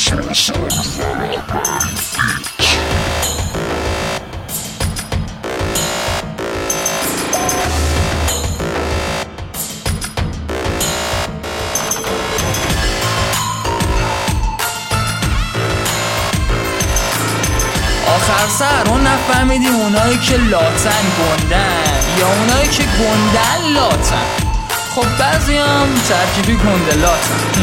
آخر سر اون نفهمیدی اونایی که لاتن گندن یا اونایی که گندن لاتن. خب بعضی هم ترکیبی گنده لاتن.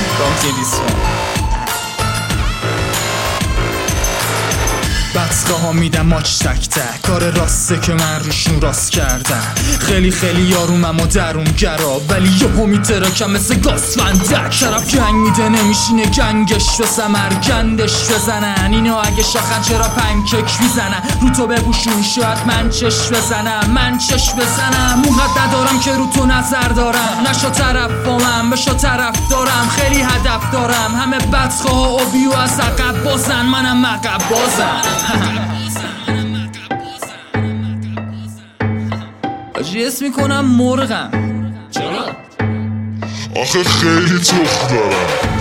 بسقه ها میدم ماچ تک تک، کار راسته که من روشون راست کردم. خیلی خیلی یارومم و درونگرا، ولی یهو میترکم مثل گاسفندک. طرف جنگ میده نمیشینه گنگش و سمر گندش بزنن. اینو اگه شاخن چرا پنکک میزنن؟ رو تو بگوشون شاید من چش بزنم، من چش بزنم. اونقدر ندارم که رو تو نظر دارم. نشو طرف با من بشو طرف دارم. خیلی هدف دارم، همه بدخواه ها و بیو از عقب بازن، منم عقب بازم. آجی اسم میکنم مرغم. چرا؟ آخه خیلی تخم دارم.